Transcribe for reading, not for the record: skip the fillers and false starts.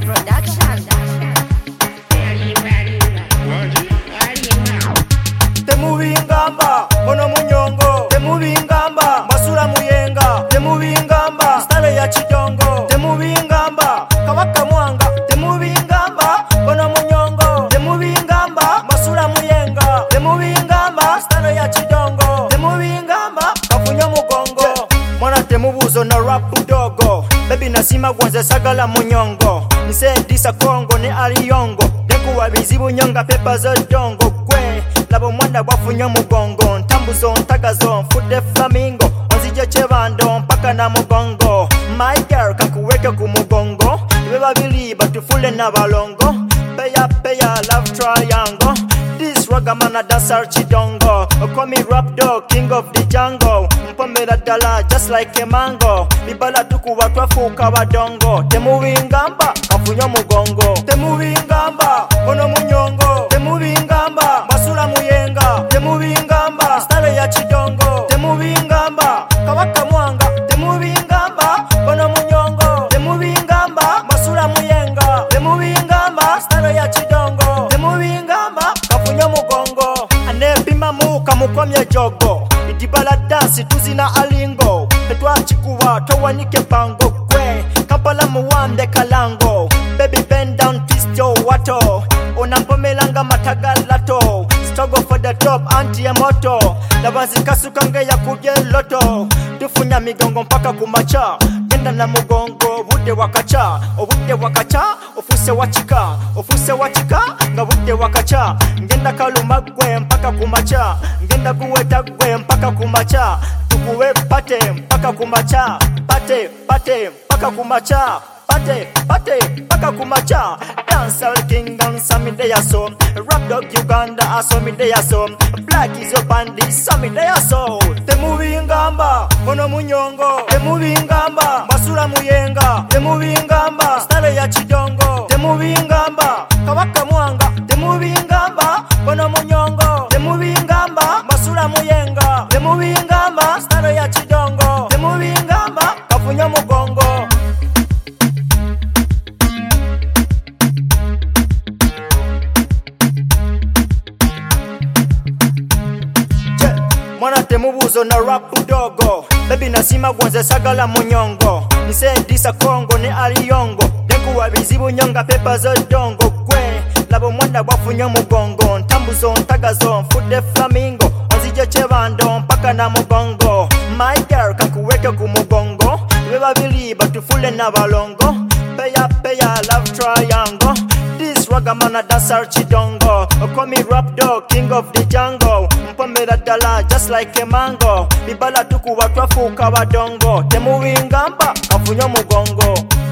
Production. Temubingamba ono munyongo, temubingamba masula muyenga, temubingamba style ya chidongo, temubingamba kabaka mwanga, temubingamba ono munyongo, temubingamba masula muyenga, temubingamba style ya chidongo, temubingamba kafunyo mugongo. Mwana temubuzo na rap dogo, baby nasima gwanze sagala munyongo, nse disa kongo ne aliyongo, nekuwa bizibu nyonga pepa zo dongo gwe. Labo mwanda bwafunyo mugongo, ntambuzo ntagazo mfude flamingo, onzije chebando mpaka na mugongo. My girl kakuweke ku mugongo, ibe babili batufule na balongo. Peya love triangle, this ragamana dancer chidongo. Call me rap dog, king of the jungle. Mpomera dala just like a mango. Bibala tukuwa twafuka badongo. Temubingamba kafunyo mugongo, temubingamba ono munyongo, temubingamba masula muyenga, temubingamba style ya chidongo, temubingamba kabaka mwanga, temubingamba ono munyongo, temubingamba masula muyenga, temubingamba style ya chidongo, temubingamba kafunyo mugongo. Anepima muka mukomye jogo, idibala dansi tuzina alingo, etwachikuwa towanike pango kwe, Kampala muwande kalango. Baby bend down twist your wato, onampomelanga matagalato, struggle for the top anti ya moto, labanzi kasukange ya kubye loto, tufunya migongo mpaka kumacha, genda na mugongo bude wakacha, obude wakacha ofuse wachika nga bude wakacha, ngenda kaluma gwe mpaka kumacha, ngenda kuweta gwe mpaka kumacha, tukuwe pate mpaka kumacha, pate mpaka kumacha, pate paka kumacha. Dancehall king dancer me dey so, rap dog Uganda aso me dey so, black is your bandi so me dey so. Temubingamba ono munyongo, temubingamba masula muyenga, temubingamba style ya chidongo, temubingamba kabaka mwanga, temubingamba ono munyongo, temubingamba masula muyenga, temubingamba style ya chidongo, temubingamba kafunyo mugongo. Mwana temubuzo na rap dogo, baby nasima gwanze sagala munyongo, nse disa kongo ne aliyongo, nekuwa bizibu nyonga pepa zo dongo gwe. Labo mwanda bwafunyo mugongo, ntambuzo ntagazo mfude flamingo, onzije chebando mpaka na mugongo. My girl kakuweke ku mugongo, ibe babili batufule na balongo. Peya love triangle, this ragamana dancer chidongo. Call me rap dog, king of the jungle. Mpomera dala just like a mango, bibala tukuwa twafuka badongo, temubingamba kafunyo mugongo.